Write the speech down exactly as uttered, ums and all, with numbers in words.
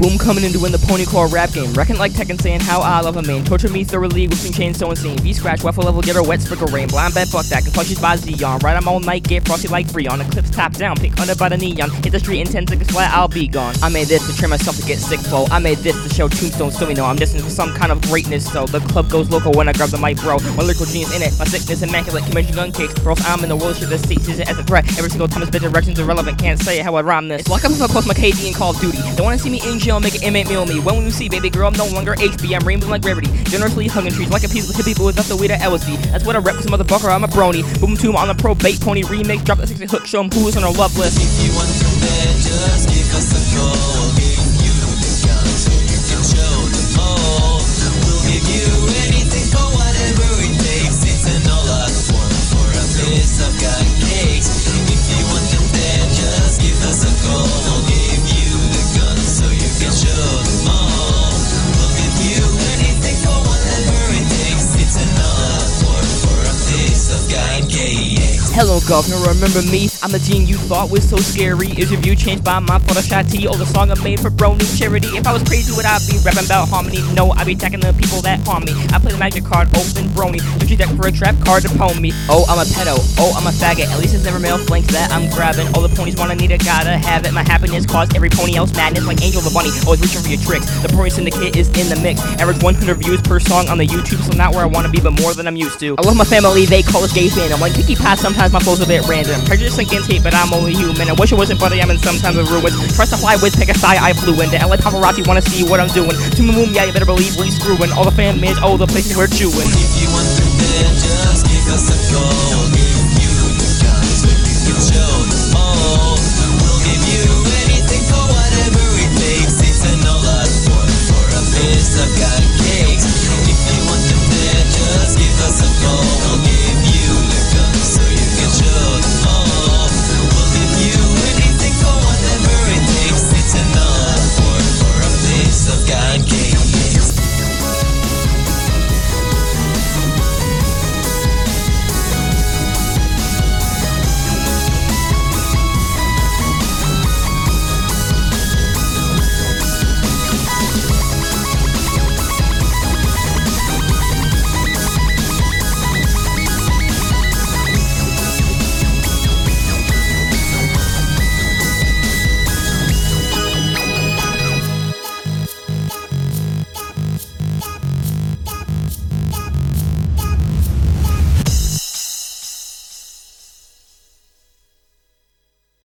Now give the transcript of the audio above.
Boom coming and doing the pony core rap game. Reckon like Tekken saying how I love a man. Torture me thoroughly with some chains so insane. V-scratch, waffle level, get her wet, sprinkle rain. Blind bet, fuck that, can punches by Xeon. Ride I'm all night, get frosty like Freon. Eclipse top down, pink under by the neon. Hit the street in ten seconds flat, I'll be gone. I made this to train myself to get sick flow. I made this to show tombstones so we know I'm destined for some kind of greatness. So the club goes local when I grab the mic, bro. My lyrical genius in it, my sickness immaculate. Convention gun kicks, or else I'm in the world shit that sees it as a threat. Every single time this bitch direction's irrelevant, can't say how I rhyme this. It's lock up if I close my K D in Call of Duty. They wanna see me in jail, make an inmate meal me. When will you see, baby girl, I'm no longer H B. I'm rainbow like gravity, generously hugging trees like a piece of hippie, but without the weed of L S D. That's what I rep with some motherfucker, I'm a brony. Boom tomb on the probate pony remix, drop the sixty hook, show 'em who's on our love list. If you want to bet, just give us a call. We'll give you the gun so you can show them all. We'll give you anything for whatever it takes. It's an all-out one for a piece of gun cakes. If you want to bet, just give us a call. We'll give you the gun so you can show them all. We'll give you anything for whatever it takes. It's an all-out one for a piece of gun cakes. Hello governor, remember me? I'm the gene you thought was so scary. Is your view changed by my Photoshop T? Or the song I made for Brony charity? If I was crazy, would I be rapping about harmony? No, I'd be attacking the people that harm me. I play the magic card, open Brony. Don't you deck for a trap card to pwn me? Oh, I'm a pedo. Oh, I'm a faggot. At least it's never male flanks that I'm grabbing. All the ponies wanna need it, gotta have it. My happiness caused every pony else madness. Like Angel the Bunny, always reaching for your tricks. The Pony Syndicate is in the mix. Average one hundred views per song on the YouTube, so not where I wanna be, but more than I'm used to. I love my family, they call us gay fan. I'm like Pinkie Pie, sometimes my flow's a bit random. Prejudice against hate, but I'm only human. I wish it wasn't, but I am in sometimes of ruins. Trust to fly with Pegasi, I flew in. The L A paparazzi wanna see what I'm doing. To moon, yeah, you better believe we screwing. All the fan mids, oh, the places we're chewing. If you want to bet, just give us a call.